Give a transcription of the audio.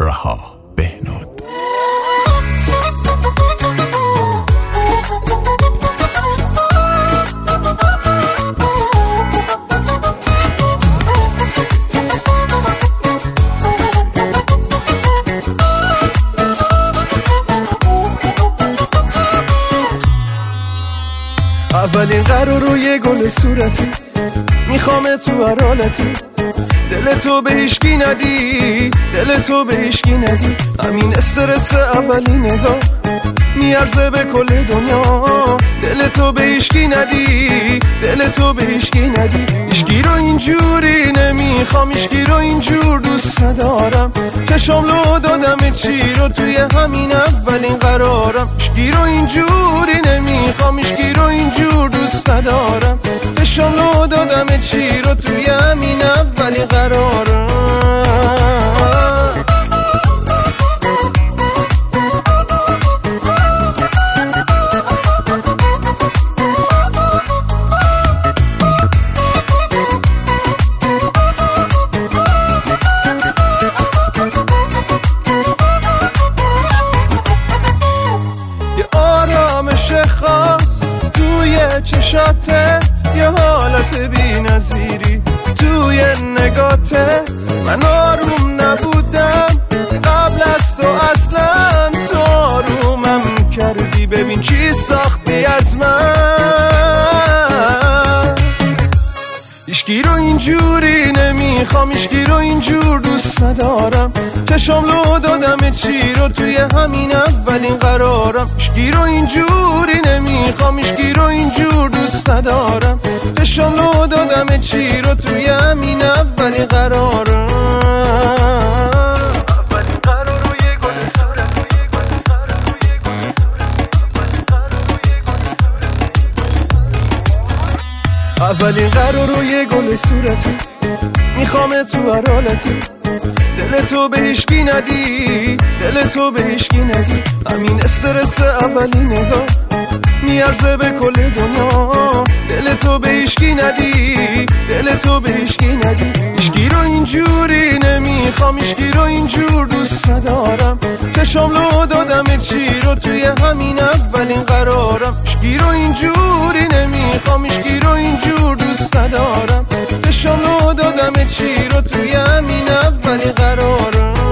رها بهنود. اولین قرار رو یه گل صورتی میخوام تو هر حالتی، دل تو به هیچکی ندی، دل تو به هیچکی ندی. همین استرس اولی نگاه میارزه به کل دنیا، دل تو به هیچکی ندی، دل تو به هیچکی ندی. هیچکی رو اینجوری نمیخوام، هیچکی رو اینجور دوست ندارم. چشام لو دادم چی رو توی همین اولین قرارم. هیچکی رو اینجوری نمیخوام، هیچکی رو اینجور دوست ندارم. چشام لو دادم چی رو توی همین اولین قرارم. چشاته یه حالت بی نظیری توی نگاته، من آروم نبودم قبل از تو، اصلا تو آرومم کردی. ببین چی ساختی از من. هیچکی رو اینجوری نمیخوام، هیچکی رو اینجور دوست ندارم. چشام لو دادم چی رو توی همین اولین قرارم. هیچکی رو اینجوری نمیخوام، هیچکی رو اینجور دوست ندارم. چشام لو دادم چی رو توی همین اولین قرارم. اولین قرار رو یه گل صورت، اولین قرار رو یه گل صورتی میخوام تو هر حالتی، دل تو به هیچکی ندی، دل تو به هیچکی ندی. همین استرس اولی نگاه میارزه به کل دنیا، دل تو به هیچکی ندی، دل تو به هیچکی ندی. هیچکی رو اینجوری نمیخوام، هیچکی رو اینجور دوست ندارم. چشام لو دادم چی رو توی همین اولین قرارم. هیچکی رو اینجوری نمیخوام، هیچکی رو اینجور دوست ندارم. چشام لو دادم چی رو توی همین اولین قرارم.